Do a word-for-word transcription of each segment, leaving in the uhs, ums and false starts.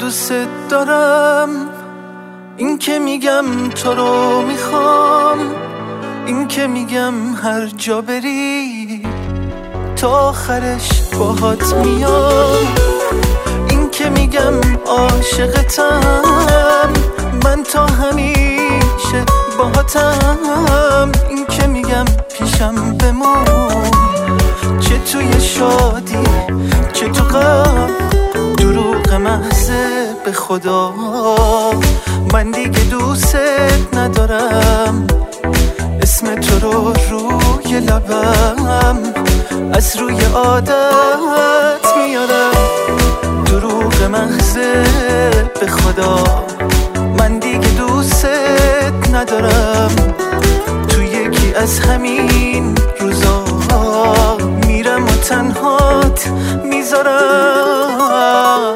دوست دارم، این که میگم تو رو میخوام، این که میگم هر جا بری تا آخرش باهات میام، این که میگم عاشقتم، من تا همیشه باهاتم، این که میگم پیشم بمون، چه توی شادی چه تو غم، دروغ محضه به خدا، من دیگه دوست ندارم، اسم تو رو روی لبم از روی عادت میارم، دروغ محضه به خدا، من دیگه دوست ندارم، تو یکی از همین روزا میرم و تنهات میذارم.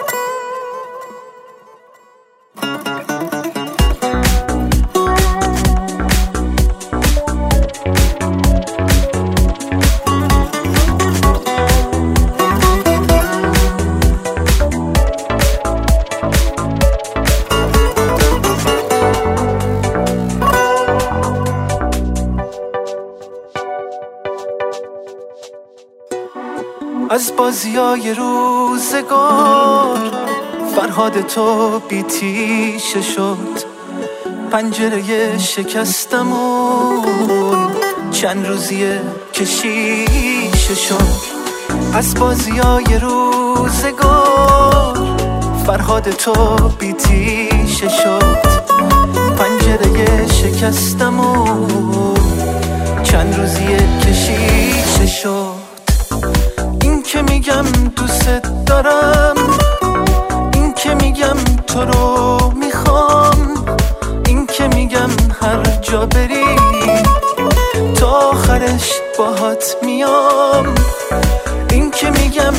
از بازیای روزگار فرهاد تو بیتیشه شد، پنجره شکستمون چند روزیه کشیشه شد. از بازیای روزگار فرهاد تو بیتیشه شد، پنجره شکستمون چند روزیه کشیشه شد. که میگم دوست دارم، این که میگم تو رو میخوام، این که میگم هر جا بری تا آخرش باهات میام، این که میگم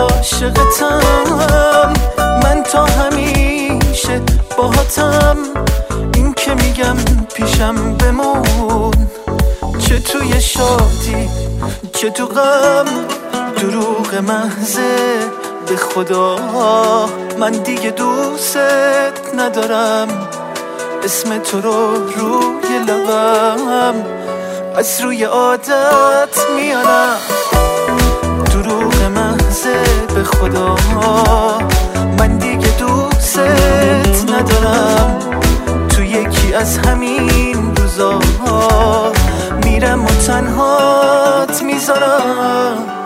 عاشقتم، من تا همیشه باهاتم، این که میگم پیشم بمون، چه توی شادی چه تو غم، دروغ محضه به خدا، من دیگه دوست ندارم، اسم تو رو روی لبم از روی عادت میارم، دروغ محضه به خدا، من دیگه دوست ندارم، تو یکی از همین روزا میرم و تنهات میذارم.